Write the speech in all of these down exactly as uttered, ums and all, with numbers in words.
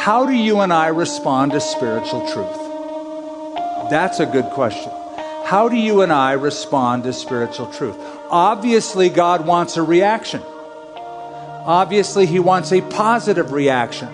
How do you and I respond to spiritual truth? That's a good question. How do you and I respond to spiritual truth? Obviously, God wants a reaction. Obviously, He wants a positive reaction.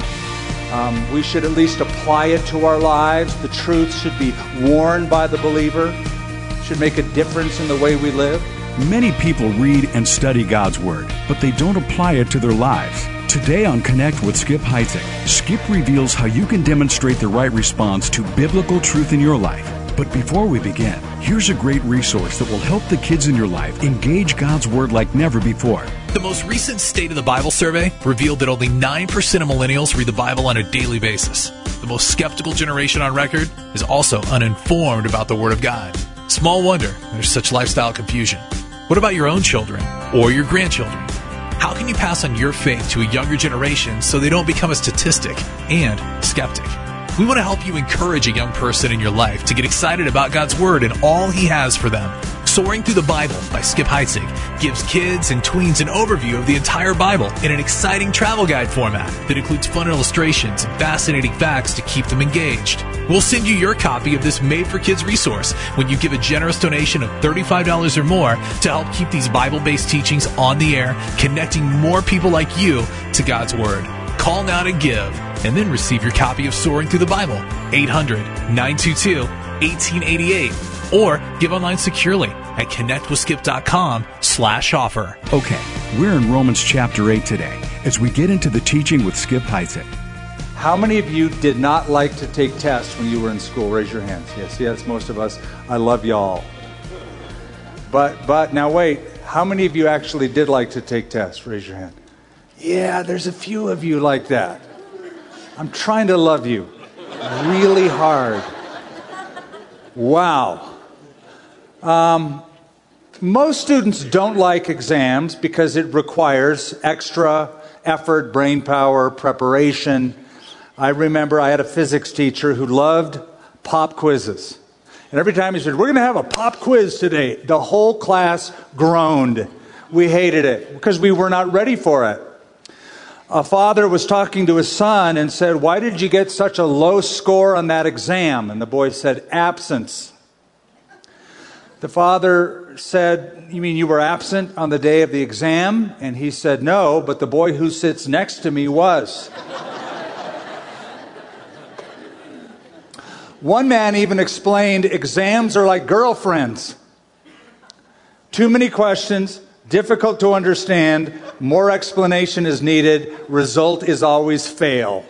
Um, we should at least apply it to our lives. The truth should be worn by the believer. Should make a difference in the way we live. Many people read and study God's Word, but they don't apply it to their lives. Today on Connect with Skip Heitzig, Skip reveals how you can demonstrate the right response to biblical truth in your life. But before we begin, here's a great resource that will help the kids in your life engage God's Word like never before. The most recent State of the Bible survey revealed that only nine percent of millennials read the Bible on a daily basis. The most skeptical generation on record is also uninformed about the Word of God. Small wonder there's such lifestyle confusion. What about your own children or your grandchildren? How can you pass on your faith to a younger generation so they don't become a statistic and skeptic? We want to help you encourage a young person in your life to get excited about God's Word and all He has for them. Soaring Through the Bible by Skip Heitzig gives kids and tweens an overview of the entire Bible in an exciting travel guide format that includes fun illustrations and fascinating facts to keep them engaged. We'll send you your copy of this made-for-kids resource when you give a generous donation of thirty-five dollars or more to help keep these Bible-based teachings on the air, connecting more people like you to God's Word. Call now to give, and then receive your copy of Soaring Through the Bible, eight hundred, nine two two, one eight eight eight, or give online securely at connectwithskip.com slash offer. Okay, we're in Romans chapter eight today as we get into the teaching with Skip Heitzig. How many of you did not like to take tests when you were in school? Raise your hands. Yes, yes, most of us. I love y'all. But, but now wait, how many of you actually did like to take tests? Raise your hand. Yeah, there's a few of you like that. I'm trying to love you really hard. Wow. Um, most students don't like exams because it requires extra effort, brain power, preparation. I remember I had a physics teacher who loved pop quizzes. And every time he said, we're going to have a pop quiz today, the whole class groaned. We hated it because we were not ready for it. A father was talking to his son and said, why did you get such a low score on that exam? And the boy said, absence. The father said, you mean you were absent on the day of the exam? And he said, no, but the boy who sits next to me was. One man even explained, exams are like girlfriends. Too many questions, difficult to understand, more explanation is needed, result is always fail.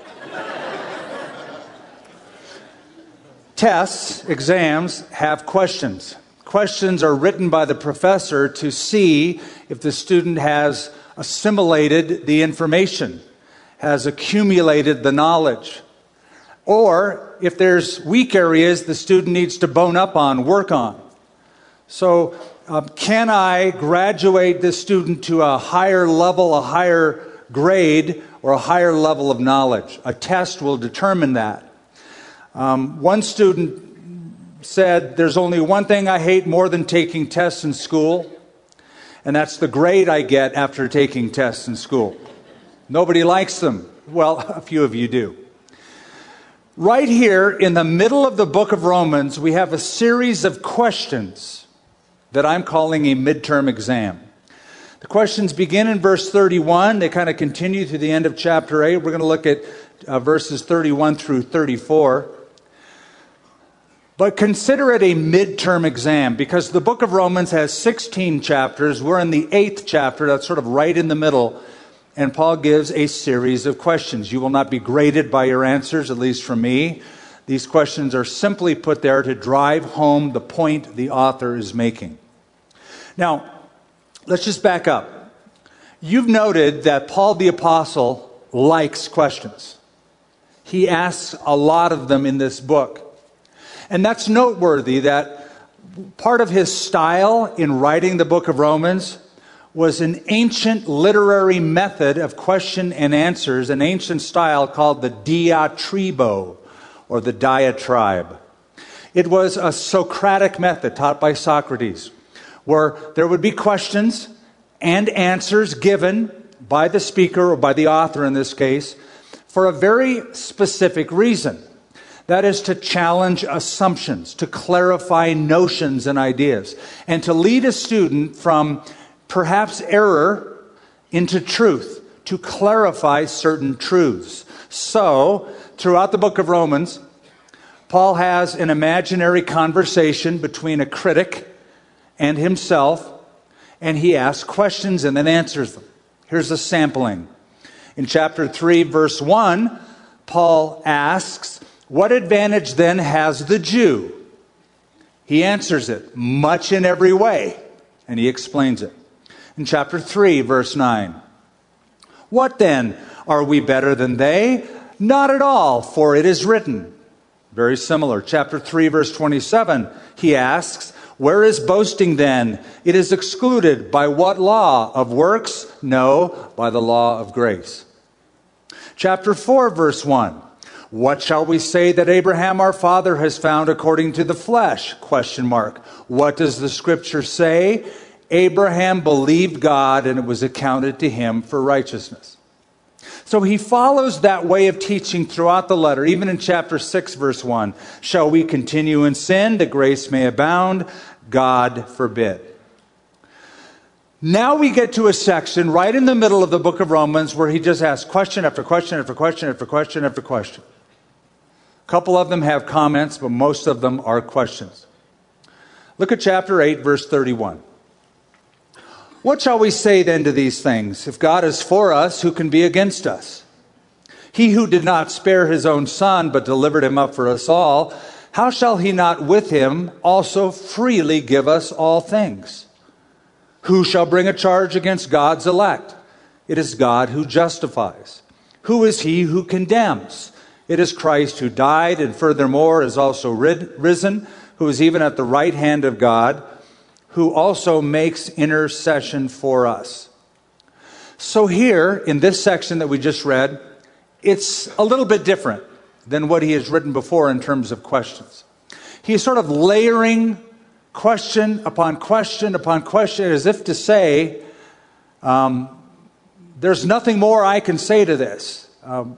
Tests, exams, have questions. Questions are written by the professor to see if the student has assimilated the information, has accumulated the knowledge. Or if there's weak areas the student needs to bone up on, work on. So uh, can I graduate this student to a higher level, a higher grade, or a higher level of knowledge? A test will determine that. Um, one student said, there's only one thing I hate more than taking tests in school, and that's the grade I get after taking tests in school. Nobody likes them. Well, a few of you do. Right here in the middle of the book of Romans, we have a series of questions that I'm calling a midterm exam. The questions begin in verse thirty-one. They kind of continue to the end of chapter eight. We're going to look at uh, verses thirty-one through thirty-four. But consider it a midterm exam because the book of Romans has sixteen chapters. We're in the eighth chapter. That's sort of right in the middle. And Paul gives a series of questions. You will not be graded by your answers, at least from me. These questions are simply put there to drive home the point the author is making. Now, let's just back up. You've noted that Paul the Apostle likes questions. He asks a lot of them in this book. And that's noteworthy that part of his style in writing the book of Romans was an ancient literary method of question and answers, an ancient style called the diatribo, or the diatribe. It was a Socratic method taught by Socrates, where there would be questions and answers given by the speaker, or by the author in this case, for a very specific reason. That is to challenge assumptions, to clarify notions and ideas, and to lead a student from perhaps error into truth, to clarify certain truths. So, throughout the book of Romans, Paul has an imaginary conversation between a critic and himself, and he asks questions and then answers them. Here's a sampling. In chapter three, verse one, Paul asks, "What advantage then has the Jew?" He answers it, "Much in every way," and he explains it. In chapter three, verse nine, "What then? Are we better than they? Not at all, for it is written." Very similar. Chapter three, verse twenty-seven, he asks, "Where is boasting then? It is excluded. By what law? Of works? No, by the law of grace." Chapter four, verse one, "What shall we say that Abraham our father has found according to the flesh?" Question mark. What does the scripture say? Abraham believed God and it was accounted to him for righteousness. So he follows that way of teaching throughout the letter, even in chapter six, verse one. "Shall we continue in sin that grace may abound? God forbid." Now we get to a section right in the middle of the book of Romans where he just asks question after question after question after question after question. A couple of them have comments, but most of them are questions. Look at chapter eight, verse thirty-one. "What shall we say then to these things? If God is for us, who can be against us? He who did not spare his own son, but delivered him up for us all, how shall he not with him also freely give us all things? Who shall bring a charge against God's elect? It is God who justifies. Who is he who condemns? It is Christ who died and furthermore is also risen, who is even at the right hand of God, who also makes intercession for us." So here, in this section that we just read, it's a little bit different than what he has written before in terms of questions. He's sort of layering question upon question upon question, as if to say, um, there's nothing more I can say to this. Um,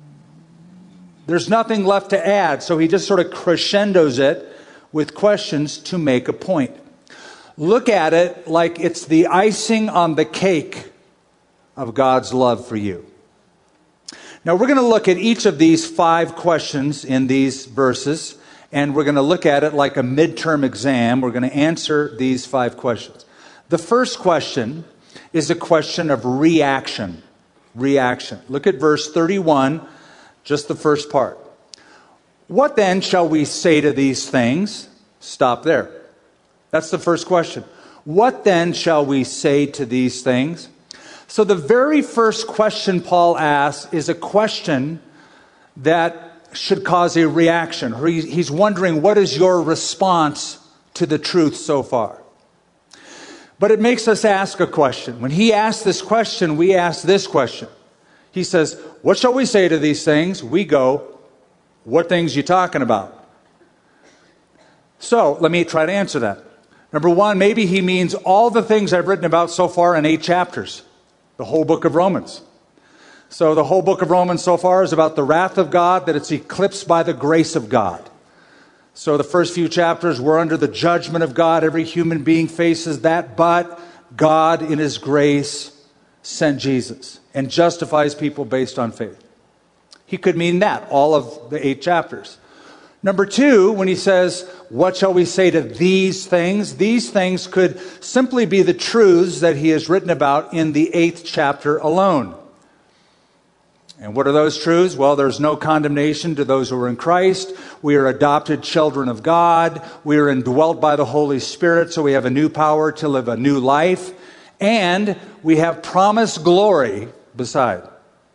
there's nothing left to add. So he just sort of crescendos it with questions to make a point. Look at it like it's the icing on the cake of God's love for you. Now we're going to look at each of these five questions in these verses, and we're going to look at it like a midterm exam. We're going to answer these five questions. The first question is a question of reaction. Reaction. Look at verse thirty-one, just the first part. "What then shall we say to these things?" Stop there. That's the first question. What then shall we say to these things? So the very first question Paul asks is a question that should cause a reaction. He's wondering, what is your response to the truth so far? But it makes us ask a question. When he asks this question, we ask this question. He says, "What shall we say to these things?" We go, "What things you talking about?" So let me try to answer that. Number one, maybe he means all the things I've written about so far in eight chapters, the whole book of Romans. So the whole book of Romans so far is about the wrath of God, that it's eclipsed by the grace of God. So the first few chapters, we're under the judgment of God. Every human being faces that, but God in his grace sent Jesus and justifies people based on faith. He could mean that, all of the eight chapters. Number two, when he says, "What shall we say to these things?" These things could simply be the truths that he has written about in the eighth chapter alone. And what are those truths? Well, there's no condemnation to those who are in Christ. We are adopted children of God. We are indwelt by the Holy Spirit, so we have a new power to live a new life. And we have promised glory beside.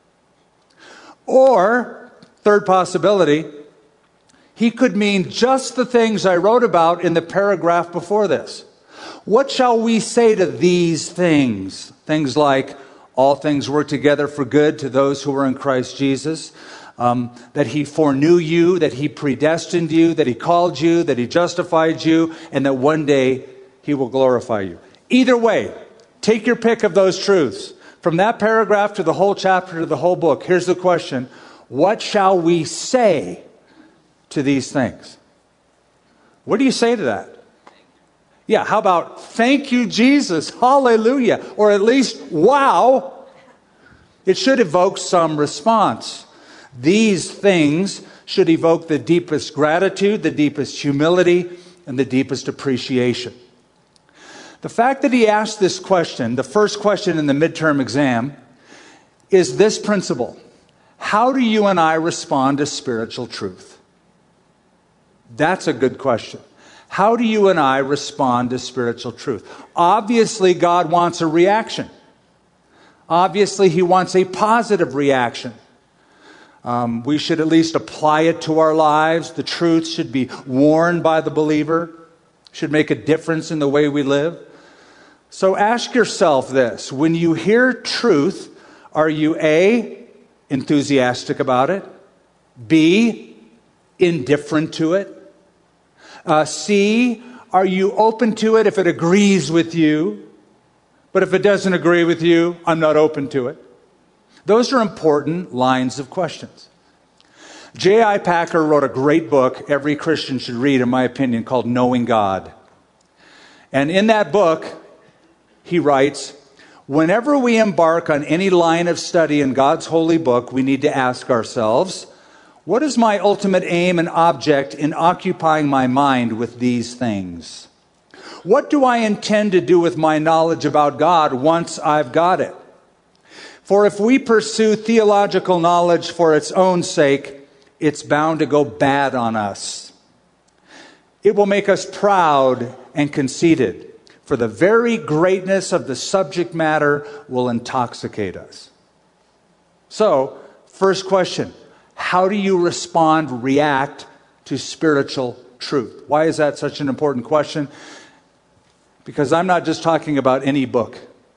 Or, third possibility, he could mean just the things I wrote about in the paragraph before this. What shall we say to these things? Things like, all things work together for good to those who are in Christ Jesus. Um, that he foreknew you, that he predestined you, that he called you, that he justified you, and that one day he will glorify you. Either way, take your pick of those truths. From that paragraph to the whole chapter to the whole book, here's the question. What shall we say to these things? What do you say to that? Yeah, how about, thank you, Jesus, hallelujah, or at least, wow. It should evoke some response. These things should evoke the deepest gratitude, the deepest humility, and the deepest appreciation. The fact that he asked this question, the first question in the midterm exam, is this principle. How do you and I respond to spiritual truth? That's a good question. How do you and I respond to spiritual truth? Obviously, God wants a reaction. Obviously, He wants a positive reaction. Um, we should at least apply it to our lives. The truth should be worn by the believer, should make a difference in the way we live. So ask yourself this. When you hear truth, are you A, enthusiastic about it? B, indifferent to it? Uh, C, are you open to it if it agrees with you? But if it doesn't agree with you, I'm not open to it. Those are important lines of questions. J I Packer wrote a great book every Christian should read, in my opinion, called Knowing God. And in that book, he writes, whenever we embark on any line of study in God's holy book, we need to ask ourselves, what is my ultimate aim and object in occupying my mind with these things? What do I intend to do with my knowledge about God once I've got it? For if we pursue theological knowledge for its own sake, it's bound to go bad on us. It will make us proud and conceited, for the very greatness of the subject matter will intoxicate us. So, first question. How do you respond, react to spiritual truth? Why is that such an important question? Because I'm not just talking about any book.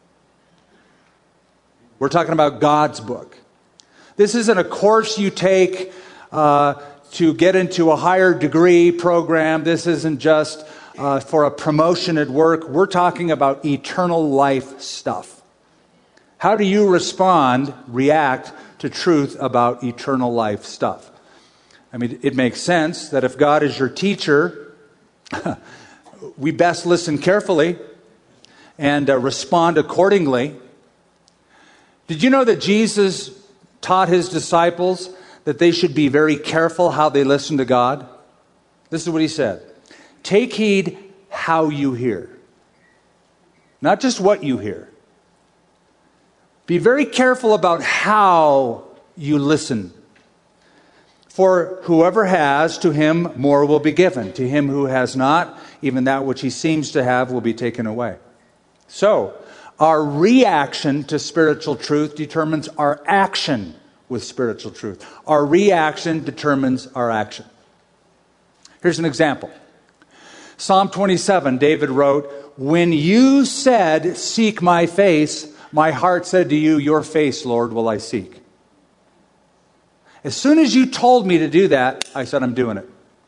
We're talking about God's book. This isn't a course you take uh, to get into a higher degree program. This isn't just uh, for a promotion at work. We're talking about eternal life stuff. How do you respond, react to truth about eternal life stuff? I mean, it makes sense that if God is your teacher, we best listen carefully and uh, respond accordingly. Did you know that Jesus taught His disciples that they should be very careful how they listen to God? This is what He said. Take heed how you hear. Not just what you hear. Be very careful about how you listen. For whoever has, to him more will be given. To him who has not, even that which he seems to have will be taken away. So, our reaction to spiritual truth determines our action with spiritual truth. Our reaction determines our action. Here's an example. Psalm twenty-seven, David wrote, when you said, seek my face, my heart said to you, your face, Lord, will I seek. As soon as you told me to do that, I said, I'm doing it.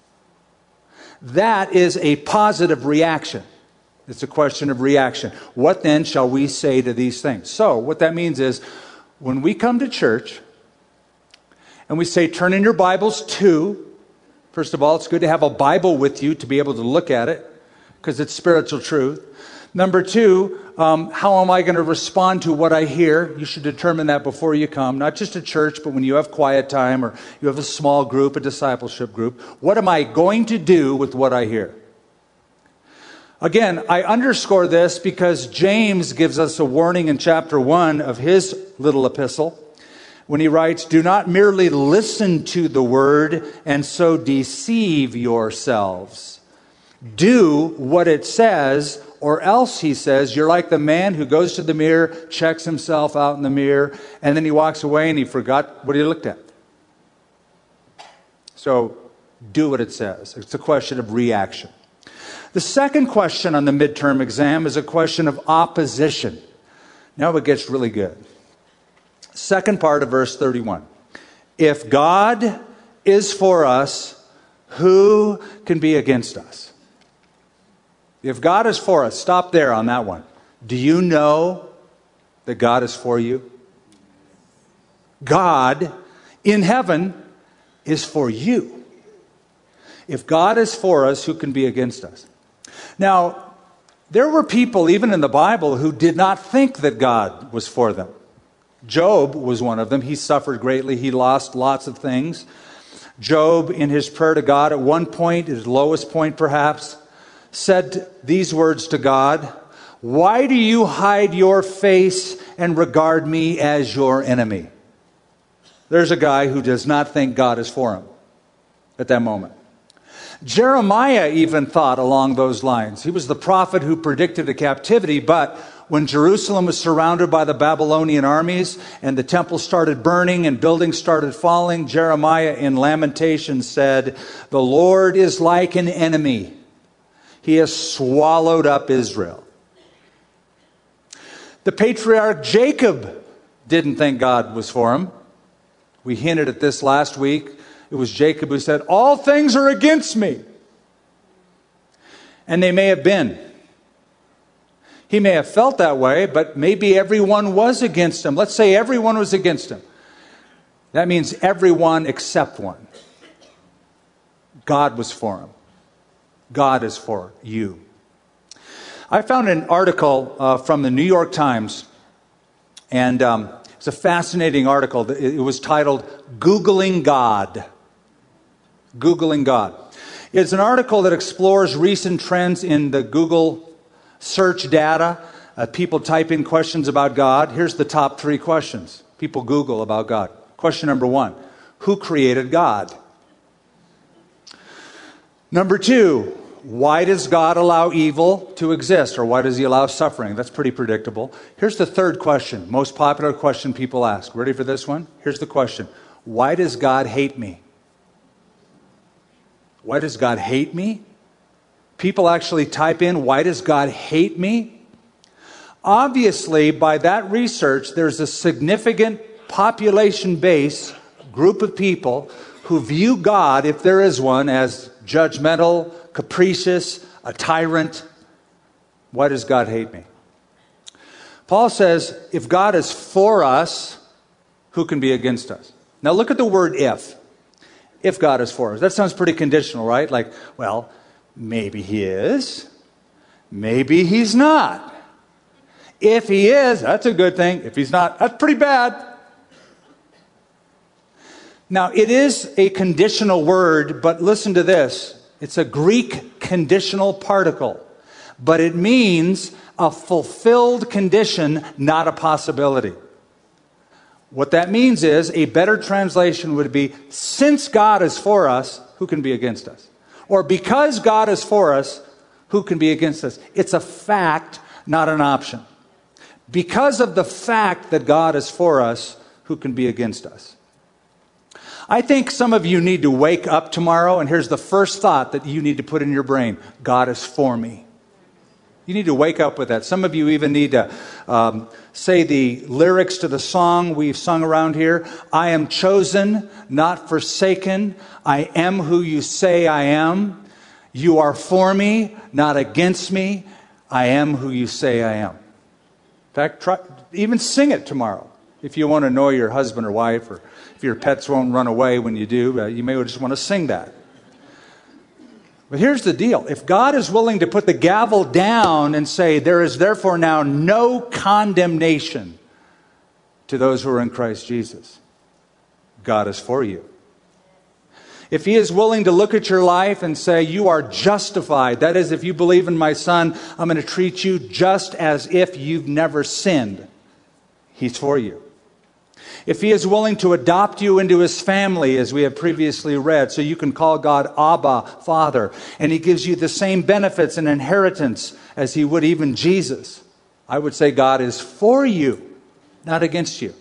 That is a positive reaction. It's a question of reaction. What then shall we say to these things? So, what that means is, when we come to church, and we say, turn in your Bibles to, first of all, it's good to have a Bible with you to be able to look at it, because it's spiritual truth. Number two, um, how am I going to respond to what I hear? You should determine that before you come, not just to church, but when you have quiet time or you have a small group, a discipleship group. What am I going to do with what I hear? Again, I underscore this because James gives us a warning in chapter one of his little epistle when he writes, do not merely listen to the word and so deceive yourselves. Do what it says, or else, he says, you're like the man who goes to the mirror, checks himself out in the mirror, and then he walks away and he forgot what he looked at. So, do what it says. It's a question of reaction. The second question on the midterm exam is a question of opposition. Now it gets really good. Second part of verse thirty-one. If God is for us, who can be against us? If God is for us, stop there on that one. Do you know that God is for you? God in heaven is for you. If God is for us, who can be against us? Now, there were people, even in the Bible, who did not think that God was for them. Job was one of them. He suffered greatly. He lost lots of things. Job, in his prayer to God, at one point, his lowest point perhaps, said these words to God, "Why do you hide your face and regard me as your enemy?" There's a guy who does not think God is for him at that moment. Jeremiah even thought along those lines. He was the prophet who predicted a captivity, but when Jerusalem was surrounded by the Babylonian armies and the temple started burning and buildings started falling, Jeremiah in Lamentations said, "The Lord is like an enemy. He has swallowed up Israel." The patriarch Jacob didn't think God was for him. We hinted at this last week. It was Jacob who said, "All things are against me." And they may have been. He may have felt that way, but maybe everyone was against him. Let's say everyone was against him. That means everyone except one. God was for him. God is for you. I found an article uh, from the New York Times, and um, it's a fascinating article. It was titled, "Googling God." Googling God. It's an article that explores recent trends in the Google search data. Uh, people type in questions about God. Here's the top three questions people Google about God. Question number one, who created God? Number two, why does God allow evil to exist? Or why does he allow suffering? That's pretty predictable. Here's the third question, most popular question people ask. Ready for this one? Here's the question. Why does God hate me? Why does God hate me? People actually type in, why does God hate me? Obviously, by that research, there's a significant population base, group of people who view God, if there is one, as judgmental, capricious, a tyrant. Why does God hate me? Paul says, if God is for us, who can be against us? Now look at the word if. If God is for us. That sounds pretty conditional, right? Like, well, maybe he is. Maybe he's not. If he is, that's a good thing. If he's not, that's pretty bad. Now, it is a conditional word, but listen to this. It's a Greek conditional particle, but it means a fulfilled condition, not a possibility. What that means is, a better translation would be, since God is for us, who can be against us? Or because God is for us, who can be against us? It's a fact, not an option. Because of the fact that God is for us, who can be against us? I think some of you need to wake up tomorrow, and here's the first thought that you need to put in your brain. God is for me. You need to wake up with that. Some of you even need to um, say the lyrics to the song we've sung around here. I am chosen, not forsaken. I am who you say I am. You are for me, not against me. I am who you say I am. In fact, try, even sing it tomorrow. If you want to annoy your husband or wife, or if your pets won't run away when you do, uh, you may just want to sing that. But here's the deal. If God is willing to put the gavel down and say, there is therefore now no condemnation to those who are in Christ Jesus, God is for you. If he is willing to look at your life and say, you are justified, that is, if you believe in my Son, I'm going to treat you just as if you've never sinned, he's for you. If he is willing to adopt you into his family, as we have previously read, so you can call God Abba, Father, and he gives you the same benefits and inheritance as he would even Jesus, I would say God is for you, not against you.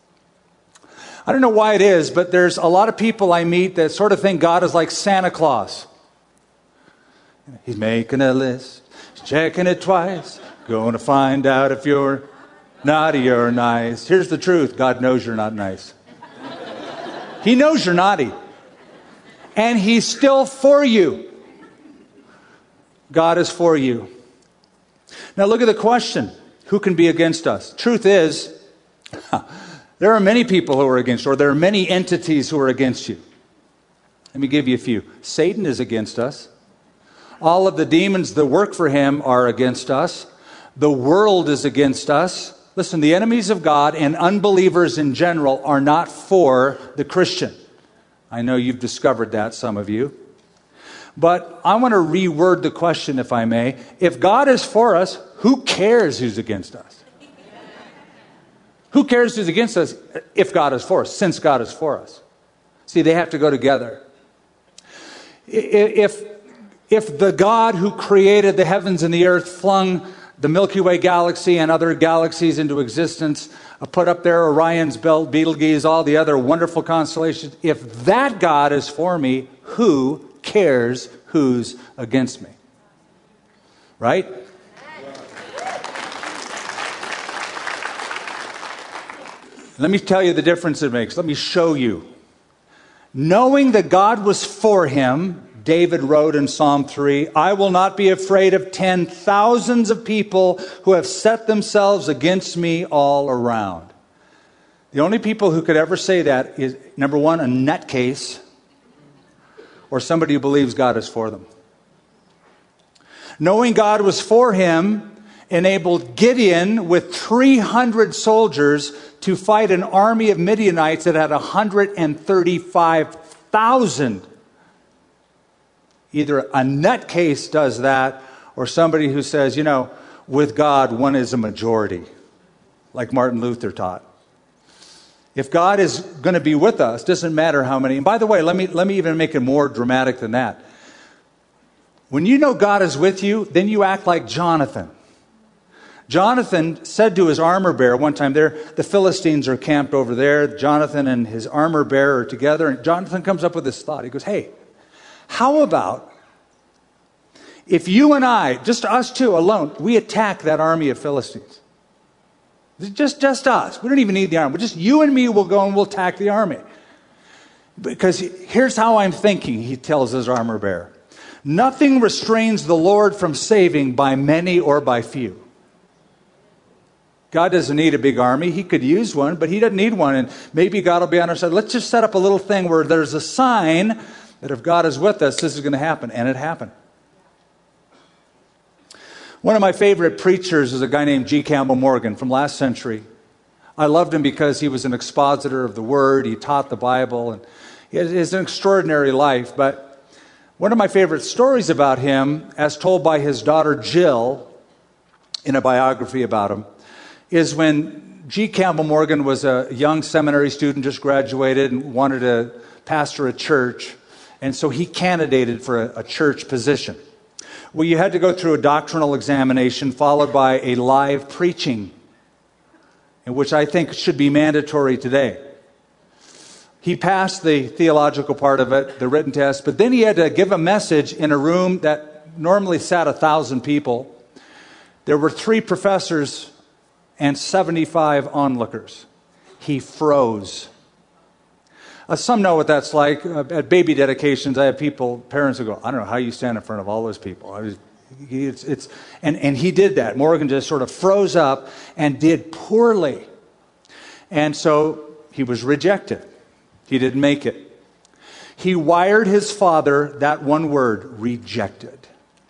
I don't know why it is, but there's a lot of people I meet that sort of think God is like Santa Claus. He's making a list, he's checking it twice, going to find out if you're naughty or nice. Here's the truth. God knows you're not nice. He knows you're naughty. And he's still for you. God is for you. Now look at the question. Who can be against us? Truth is, There are many people who are against you, or there are many entities who are against you. Let me give you a few. Satan is against us. All of the demons that work for him are against us. The world is against us. Listen, the enemies of God and unbelievers in general are not for the Christian. I know you've discovered that, some of you. But I want to reword the question, if I may. If God is for us, who cares who's against us? Who cares who's against us if God is for us, since God is for us? See, they have to go together. If, if the God who created the heavens and the earth flung the Milky Way galaxy and other galaxies into existence, uh, put up there Orion's belt, Betelgeuse, all the other wonderful constellations, if that God is for me, who cares who's against me? Right? Let me tell you the difference it makes. Let me show you. Knowing that God was for him, David wrote in Psalm three, I will not be afraid of ten thousands of people who have set themselves against me all around. The only people who could ever say that is, number one, a nutcase, or somebody who believes God is for them. Knowing God was for him enabled Gideon with three hundred soldiers to fight an army of Midianites that had one hundred thirty-five thousand. Either a nutcase does that, or somebody who says, you know, with God, one is a majority, like Martin Luther taught. If God is going to be with us, doesn't matter how many. And by the way, let me let me even make it more dramatic than that. When you know God is with you, then you act like Jonathan. Jonathan said to his armor bearer one time, there, the Philistines are camped over there. Jonathan and his armor bearer are together. And Jonathan comes up with this thought. He goes, hey, how about if you and I, just us two alone, we attack that army of Philistines? Just, just us. We don't even need the army. Just you and me will go and we'll attack the army. Because here's how I'm thinking, he tells his armor bearer. Nothing restrains the Lord from saving by many or by few. God doesn't need a big army. He could use one, but he doesn't need one. And maybe God will be on our side. Let's just set up a little thing where there's a sign that if God is with us, this is going to happen. And it happened. One of my favorite preachers is a guy named G. Campbell Morgan from last century. I loved him because he was an expositor of the Word. He taught the Bible. And he has an extraordinary life. But one of my favorite stories about him, as told by his daughter Jill in a biography about him, is when G. Campbell Morgan was a young seminary student, just graduated and wanted to pastor a church. And so he candidated for a, a church position. Well, you had to go through a doctrinal examination followed by a live preaching, in which I think should be mandatory today. He passed the theological part of it, the written test, but then he had to give a message in a room that normally sat a thousand people. There were three professors and seventy-five onlookers. He froze. Uh, some know what that's like. Uh, at baby dedications, I have people, parents who go, I don't know how you stand in front of all those people. I was, it's, it's, and, and he did that. Morgan just sort of froze up and did poorly. And so he was rejected. He didn't make it. He wired his father that one word, rejected.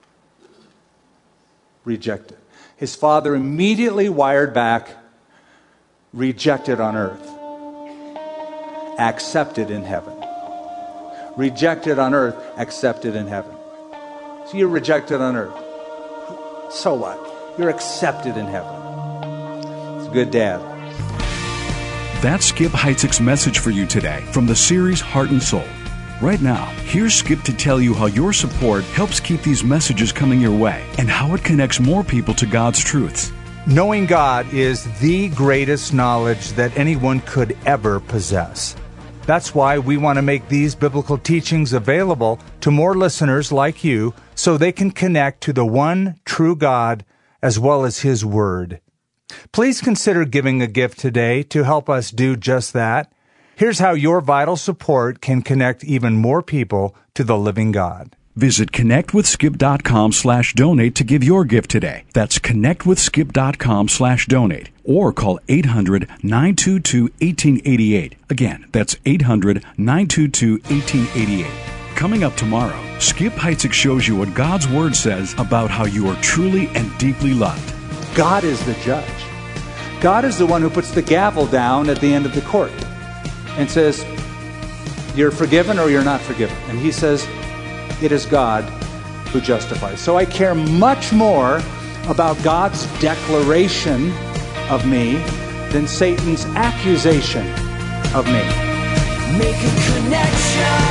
Rejected. His father immediately wired back, rejected on earth. Accepted in heaven. Rejected on earth, accepted in heaven. So you're rejected on earth. So what? You're accepted in heaven. It's a good dad. That's Skip Heitzig's message for you today from the series Heart and Soul. Right now, here's Skip to tell you how your support helps keep these messages coming your way and how it connects more people to God's truths. Knowing God is the greatest knowledge that anyone could ever possess. That's why we want to make these biblical teachings available to more listeners like you so they can connect to the one true God as well as His Word. Please consider giving a gift today to help us do just that. Here's how your vital support can connect even more people to the living God. Visit connectwithskip.com slash donate to give your gift today. That's connectwithskip.com slash donate. Or call eight hundred, nine two two, one eight eight eight. Again, that's eight hundred, nine two two, one eight eight eight. Coming up tomorrow, Skip Heitzig shows you what God's Word says about how you are truly and deeply loved. God is the judge. God is the one who puts the gavel down at the end of the court and says, you're forgiven or you're not forgiven. And he says, it is God who justifies. So I care much more about God's declaration of me than Satan's accusation of me. Make a connection.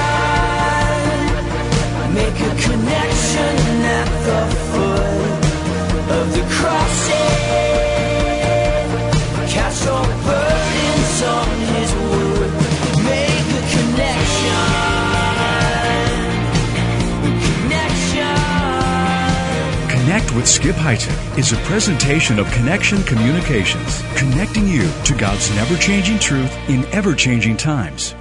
Make a connection at the foot of the crossing. Cast all burdens on his wood. Make a connection. Connect with Skip Heitzig is a presentation of Connection Communications, connecting you to God's never-changing truth in ever-changing times.